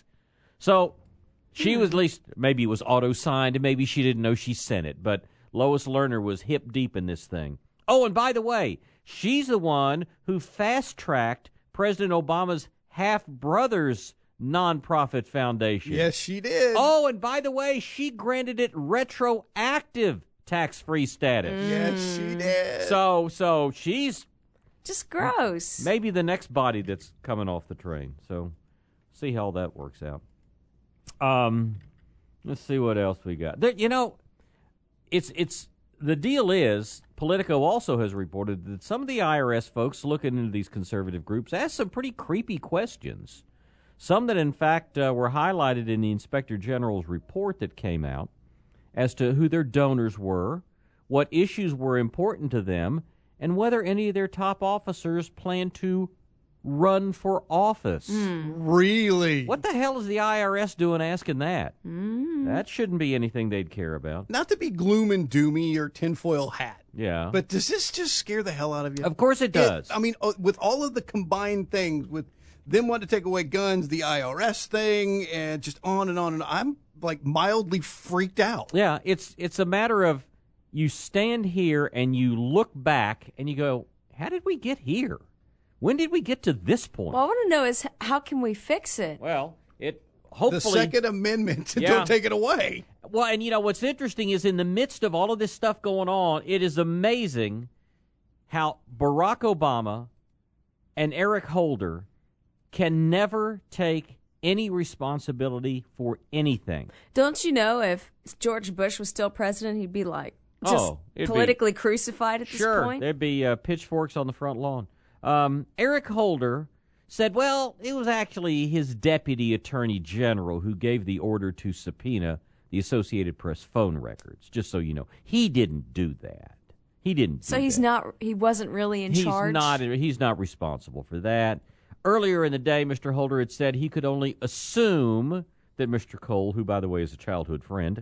So she was, at least, maybe it was auto-signed, and maybe she didn't know she sent it, but Lois Lerner was hip-deep in this thing. Oh, and by the way, she's the one who fast-tracked President Obama's half-brother's nonprofit foundation. Yes, she did. Oh, and by the way, she granted it retroactive tax-free status. Yes, she did. So she's just gross. Maybe the next body that's coming off the train. So see how that works out. Let's see what else we got. There, you know, it's the deal is Politico also has reported that some of the IRS folks looking into these conservative groups asked some pretty creepy questions. Some that, in fact, were highlighted in the Inspector General's report that came out as to who their donors were, what issues were important to them, and whether any of their top officers plan to run for office. Really? What the hell is the IRS doing asking that? That shouldn't be anything they'd care about. Not to be gloom and doomy or tinfoil hat. Yeah. But does this just scare the hell out of you? Of course it does. I mean, with all of the combined things, with them wanting to take away guns, the IRS thing, and just on and on and on, mildly freaked out. Yeah, it's a matter of you stand here and you look back and you go, how did we get here? When did we get to this point? Well, I want to know is how can we fix it? Well, hopefully the Second Amendment, don't take it away. Well, and what's interesting is in the midst of all of this stuff going on, it is amazing how Barack Obama and Eric Holder can never take any responsibility for anything. Don't you know if George Bush was still president, he'd be like politically crucified at this point? There'd be pitchforks on the front lawn. Eric Holder said, well, it was actually his deputy attorney general who gave the order to subpoena the Associated Press phone records, just so you know. He didn't do that. He wasn't really in charge? He's not responsible for that. Earlier in the day, Mr. Holder had said he could only assume that Mr. Cole, who, by the way, is a childhood friend,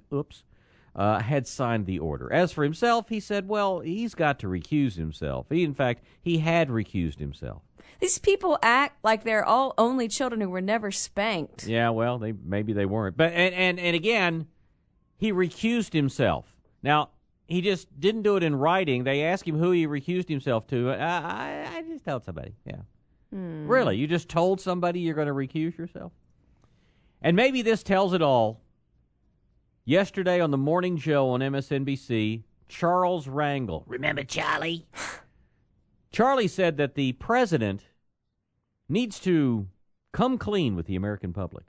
had signed the order. As for himself, he said, well, he's got to recuse himself. He had recused himself. These people act like they're all only children who were never spanked. Yeah, well, maybe they weren't. But and again, he recused himself. Now, he just didn't do it in writing. They asked him who he recused himself to. I just told somebody, yeah. Really? You just told somebody you're going to recuse yourself? And maybe this tells it all. Yesterday on the morning show on MSNBC, Charles Rangel. Remember Charlie? Charlie said that the president needs to come clean with the American public.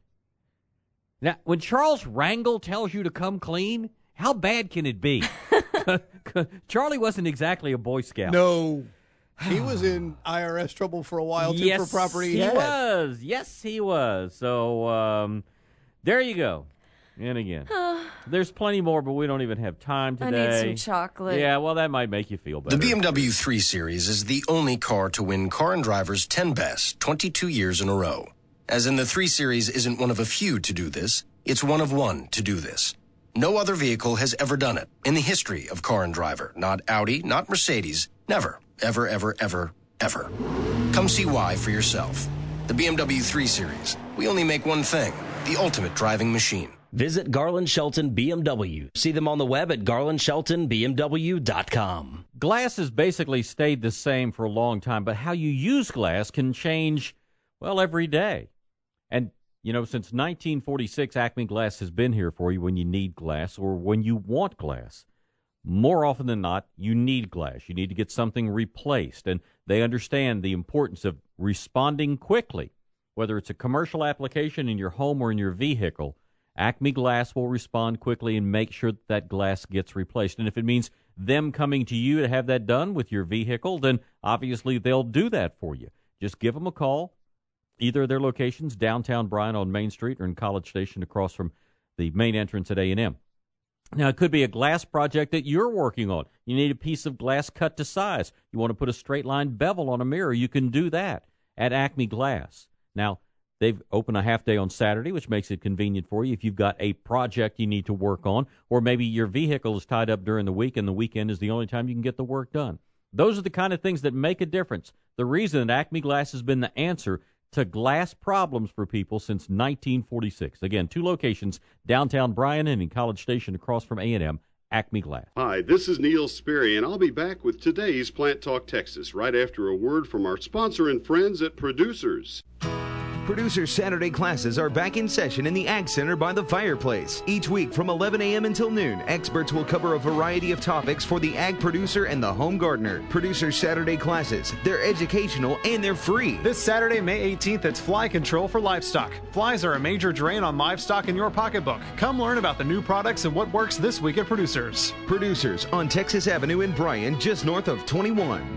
Now, when Charles Rangel tells you to come clean, how bad can it be? Charlie wasn't exactly a Boy Scout. No. He was in IRS trouble for a while, too, for property he had. Was. Yes, he was. So, there you go. And again, there's plenty more, but we don't even have time today. I need some chocolate. Yeah, well, that might make you feel better. The BMW 3 Series is the only car to win Car and Driver's 10 Best 22 years in a row. As in, the 3 Series isn't one of a few to do this. It's one of one to do this. No other vehicle has ever done it in the history of Car and Driver. Not Audi, not Mercedes. Never. Ever, ever, ever, ever. Come see why for yourself. The BMW 3 Series. We only make one thing. The ultimate driving machine. Visit Garland Shelton BMW. See them on the web at garlandsheltonbmw.com. Glass has basically stayed the same for a long time, but how you use glass can change, well, every day. And, since 1946, Acme Glass has been here for you when you need glass or when you want glass. More often than not, you need glass. You need to get something replaced, and they understand the importance of responding quickly. Whether it's a commercial application in your home or in your vehicle, Acme Glass will respond quickly and make sure that glass gets replaced. And if it means them coming to you to have that done with your vehicle, then obviously they'll do that for you. Just give them a call. Either of their locations, downtown Bryan on Main Street or in College Station across from the main entrance at A&M. Now, it could be a glass project that you're working on. You need a piece of glass cut to size. You want to put a straight-line bevel on a mirror. You can do that at Acme Glass. Now, they've opened a half day on Saturday, which makes it convenient for you if you've got a project you need to work on, or maybe your vehicle is tied up during the week and the weekend is the only time you can get the work done. Those are the kind of things that make a difference. The reason that Acme Glass has been the answer to glass problems for people since 1946. Again, 2 locations, downtown Bryan and in College Station across from A&M, Acme Glass. Hi, this is Neil Sperry, and I'll be back with today's Plant Talk Texas right after a word from our sponsor and friends at Producers. Producers Saturday classes are back in session in the Ag Center by the fireplace. Each week from 11 a.m. until noon, experts will cover a variety of topics for the ag producer and the home gardener. Producers Saturday classes, they're educational and they're free. This Saturday, May 18th, it's Fly Control for Livestock. Flies are a major drain on livestock in your pocketbook. Come learn about the new products and what works this week at Producers. Producers on Texas Avenue in Bryan, just north of 21.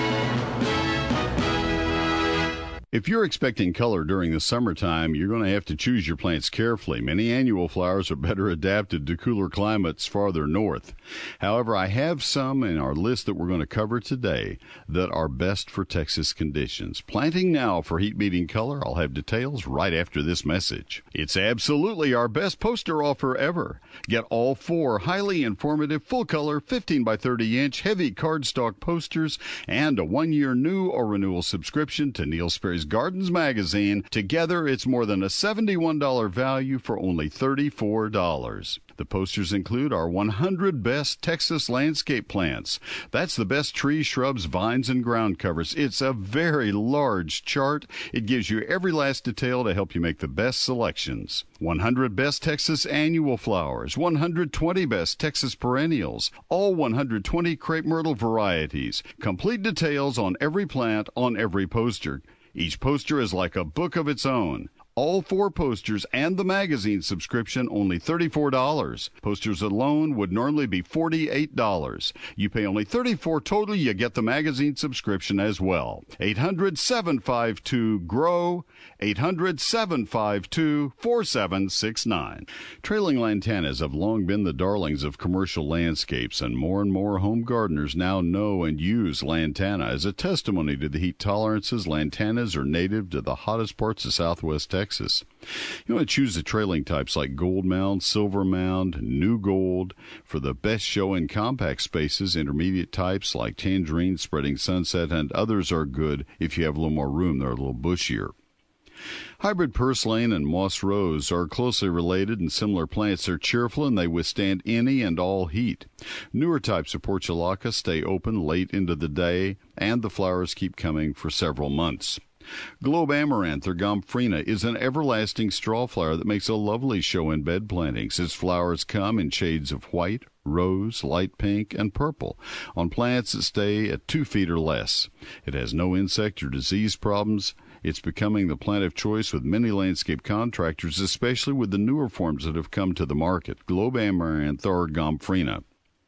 If you're expecting color during the summertime, you're going to have to choose your plants carefully. Many annual flowers are better adapted to cooler climates farther north. However, I have some in our list that we're going to cover today that are best for Texas conditions. Planting now for heat-beating color. I'll have details right after this message. It's absolutely our best poster offer ever. Get all 4 highly informative, full-color, 15 by 30-inch, heavy cardstock posters and a 1-year new or renewal subscription to Neil Sperry's Gardens magazine. Together, it's more than a $71 value for only $34. The posters include our 100 best Texas landscape plants. That's the best trees, shrubs, vines, and ground covers. It's a very large chart. It gives you every last detail to help you make the best selections. 100 best Texas annual flowers, 120 best Texas perennials, all 120 crepe myrtle varieties. Complete details on every plant on every poster. Each poster is like a book of its own. All 4 posters and the magazine subscription, only $34. Posters alone would normally be $48. You pay only $34 total. You get the magazine subscription as well. 800-752-GROW, 800-752-4769. Trailing lantanas have long been the darlings of commercial landscapes, and more home gardeners now know and use lantana as a testimony to the heat tolerances. Lantanas are native to the hottest parts of southwest Texas. You want to choose the trailing types like Gold Mound, Silver Mound, New Gold for the best show in compact spaces. Intermediate types like Tangerine, Spreading Sunset, and others are good if you have a little more room. They're a little bushier. Hybrid purslane and moss rose are closely related and similar plants. They're cheerful and they withstand any and all heat. Newer types of portulaca stay open late into the day, and the flowers keep coming for several months. Globe Amaranth, or Gomphrena, is an everlasting straw flower that makes a lovely show in bed plantings. Its flowers come in shades of white, rose, light pink, and purple on plants that stay at 2 feet or less. It has no insect or disease problems. It's becoming the plant of choice with many landscape contractors, especially with the newer forms that have come to the market, Globe Amaranth or Gomphrena.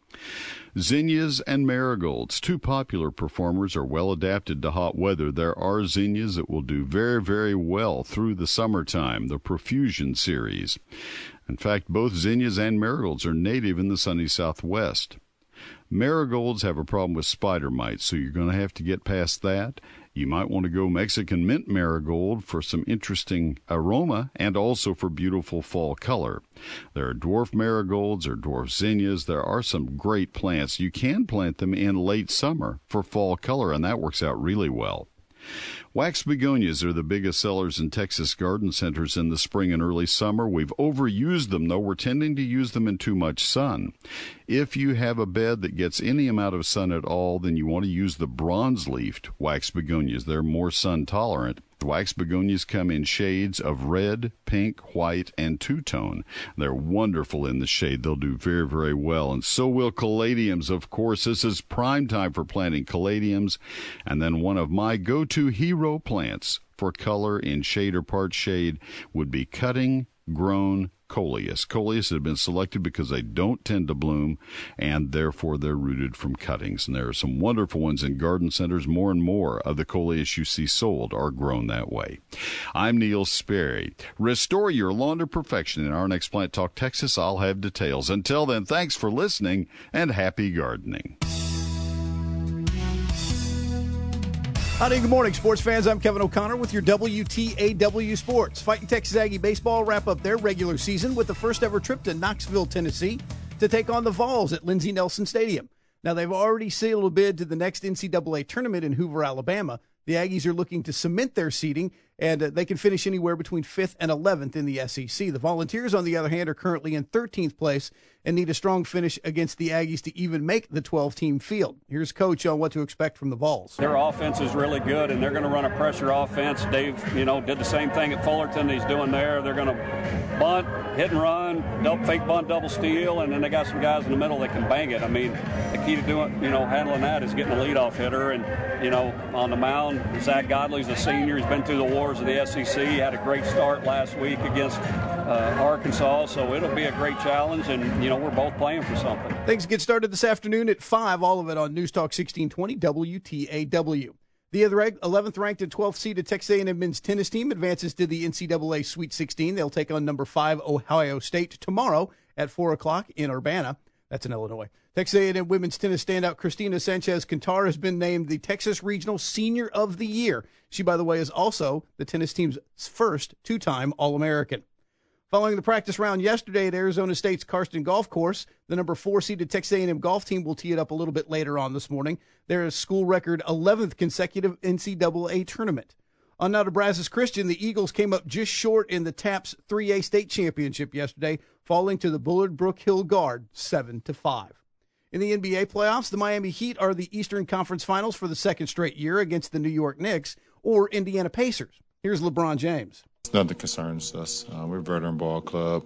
Zinnias and marigolds, 2 popular performers, are well adapted to hot weather. There are zinnias that will do very, very well through the summertime, the Profusion series. In fact, both zinnias and marigolds are native in the sunny southwest. Marigolds have a problem with spider mites, so you're going to have to get past that. You might want to go Mexican mint marigold for some interesting aroma and also for beautiful fall color. There are dwarf marigolds or dwarf zinnias. There are some great plants. You can plant them in late summer for fall color, and that works out really well. Wax begonias are the biggest sellers in Texas garden centers in the spring and early summer. We've overused them, though. We're tending to use them in too much sun. If you have a bed that gets any amount of sun at all, then you want to use the bronze-leafed wax begonias. They're more sun tolerant. Wax begonias come in shades of red, pink, white, and two-tone. They're wonderful in the shade. They'll do very, very well. And so will caladiums, of course. This is prime time for planting caladiums. And then one of my go-to hero plants for color in shade or part shade would be cutting-grown coleus. Coleus have been selected because they don't tend to bloom, and therefore they're rooted from cuttings. And there are some wonderful ones in garden centers. More and more of the coleus you see sold are grown that way. I'm Neil Sperry. Restore your lawn to perfection. In our next Plant Talk Texas, I'll have details. Until then, thanks for listening and happy gardening. Howdy, good morning, sports fans. I'm Kevin O'Connor with your WTAW Sports. Fighting Texas Aggie baseball wrap up their regular season with the first ever trip to Knoxville, Tennessee to take on the Vols at Lindsey Nelson Stadium. Now, they've already sealed a bid to the next NCAA tournament in Hoover, Alabama. The Aggies are looking to cement their seeding, and they can finish anywhere between 5th and 11th in the SEC. The Volunteers, on the other hand, are currently in 13th place and need a strong finish against the Aggies to even make the 12-team field. Here's Coach on what to expect from the Vols. Their offense is really good, and they're going to run a pressure offense. Dave, did the same thing at Fullerton he's doing there. They're going to bunt, hit and run, fake bunt, double steal, and then they got some guys in the middle that can bang it. I mean, the key to doing, handling that is getting a leadoff hitter. And, on the mound, Zach Godley's a senior. He's been through the wars of the SEC. He had a great start last week against Arkansas, so it'll be a great challenge, and, we're both playing for something. Things get started this afternoon at 5, all of it on News Talk 1620 WTAW. The 11th ranked and 12th seeded Texas A&M men's tennis team advances to the NCAA Sweet 16. They'll take on number 5 Ohio State tomorrow at 4 o'clock in Urbana. That's in Illinois. Texas A&M women's tennis standout Christina Sanchez-Cantar has been named the Texas Regional Senior of the Year. She, by the way, is also the tennis team's first two-time All-American. Following the practice round yesterday at Arizona State's Karsten Golf Course, the number 4 seeded Texas A&M golf team will tee it up a little bit later on this morning. Their school record 11th consecutive NCAA tournament. On now to Brazos Christian, the Eagles came up just short in the TAPS 3A state championship yesterday, falling to the Bullard Brook Hill Guard 7-5. In the NBA playoffs, the Miami Heat are the Eastern Conference Finals for the second straight year against the New York Knicks or Indiana Pacers. Here's LeBron James. Nothing concerns us. We're a veteran ball club.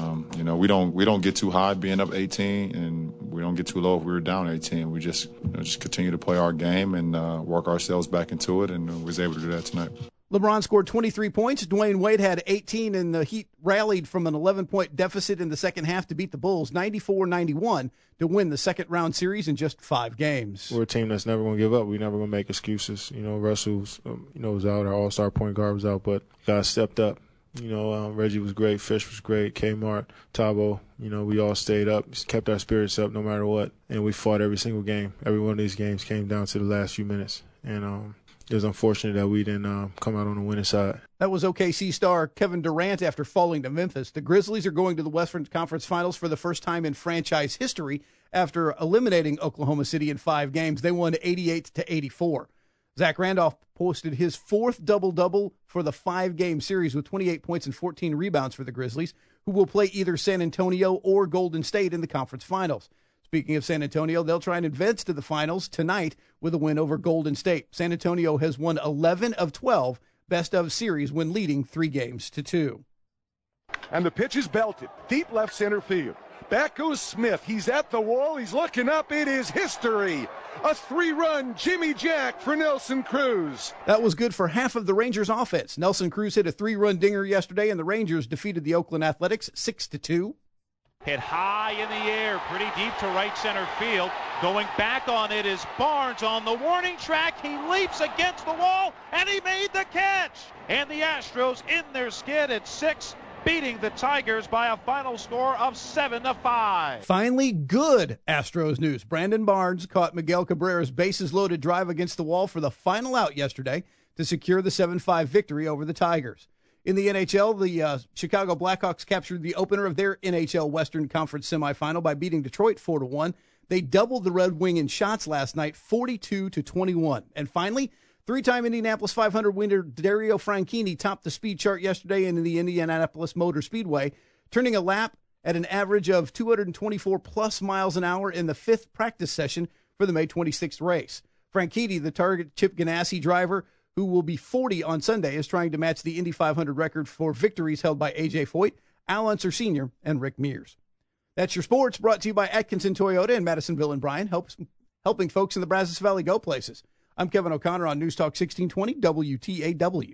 We don't get too high being up 18, and we don't get too low if we're down 18. We just continue to play our game and work ourselves back into it, and we was able to do that tonight. LeBron scored 23 points. Dwayne Wade had 18, and the Heat rallied from an 11-point deficit in the second half to beat the Bulls 94-91 to win the second-round series in just 5 games. We're a team that's never going to give up. We're never going to make excuses. Russell's was out. Our all-star point guard was out, but guys stepped up. Reggie was great. Fish was great. Kmart, Tabo. We all stayed up, kept our spirits up no matter what, and we fought every single game. Every one of these games came down to the last few minutes, and it was unfortunate that we didn't come out on the winning side. That was OKC star Kevin Durant after falling to Memphis. The Grizzlies are going to the Western Conference Finals for the first time in franchise history after eliminating Oklahoma City in 5 games. They won 88-84. Zach Randolph posted his 4th double-double for the 5-game series with 28 points and 14 rebounds for the Grizzlies, who will play either San Antonio or Golden State in the conference finals. Speaking of San Antonio, they'll try and advance to the finals tonight with a win over Golden State. San Antonio has won 11 of 12 best-of series when leading 3-2. And the pitch is belted, deep left center field. Back goes Smith. He's at the wall. He's looking up. It is history. A 3-run Jimmy Jack for Nelson Cruz. That was good for half of the Rangers' offense. Nelson Cruz hit a 3-run dinger yesterday, and the Rangers defeated the Oakland Athletics 6-2. Hit high in the air, pretty deep to right center field. Going back on it is Barnes on the warning track. He leaps against the wall, and he made the catch. And the Astros in their skid at 6, beating the Tigers by a final score of 7-5. Finally, good Astros news. Brandon Barnes caught Miguel Cabrera's bases-loaded drive against the wall for the final out yesterday to secure the 7-5 victory over the Tigers. In the NHL, the Chicago Blackhawks captured the opener of their NHL Western Conference semifinal by beating Detroit 4-1. They doubled the Red Wing in shots last night, 42-21. And finally, 3-time Indianapolis 500 winner Dario Franchitti topped the speed chart yesterday in the Indianapolis Motor Speedway, turning a lap at an average of 224-plus miles an hour in the 5th practice session for the May 26th race. Franchitti, the Target Chip Ganassi driver, who will be 40 on Sunday, is trying to match the Indy 500 record for victories held by A.J. Foyt, Al Unser Sr., and Rick Mears. That's your sports, brought to you by Atkinson Toyota in Madisonville and Bryan, helping folks in the Brazos Valley go places. I'm Kevin O'Connor on News Talk 1620 WTAW.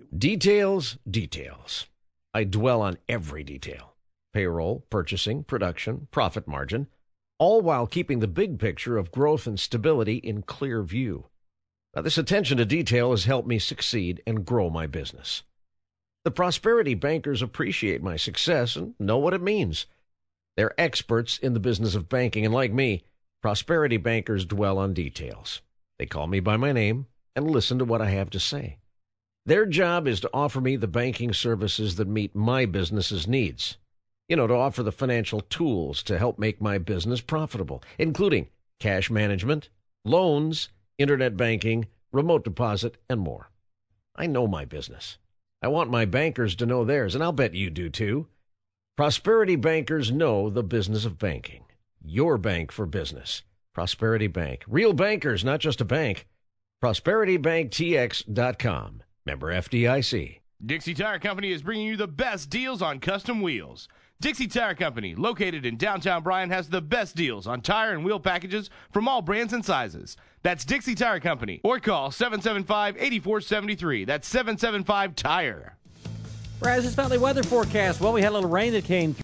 Details. I dwell on every detail. Payroll, purchasing, production, profit margin, all while keeping the big picture of growth and stability in clear view. Now, this attention to detail has helped me succeed and grow my business. The Prosperity Bankers appreciate my success and know what it means. They're experts in the business of banking, and like me, Prosperity Bankers dwell on details. They call me by my name and listen to what I have to say. Their job is to offer me the banking services that meet my business's needs. To offer the financial tools to help make my business profitable, including cash management, loans, internet banking, remote deposit, and more. I know my business. I want my bankers to know theirs, and I'll bet you do too. Prosperity Bankers know the business of banking. Your bank for business. Prosperity Bank. Real bankers, not just a bank. ProsperityBankTX.com. Member FDIC. Dixie Tire Company is bringing you the best deals on custom wheels. Dixie Tire Company, located in downtown Bryan, has the best deals on tire and wheel packages from all brands and sizes. That's Dixie Tire Company, or call 775-8473. That's 775-TIRE. Brazos Valley weather forecast. Well, we had a little rain that came through.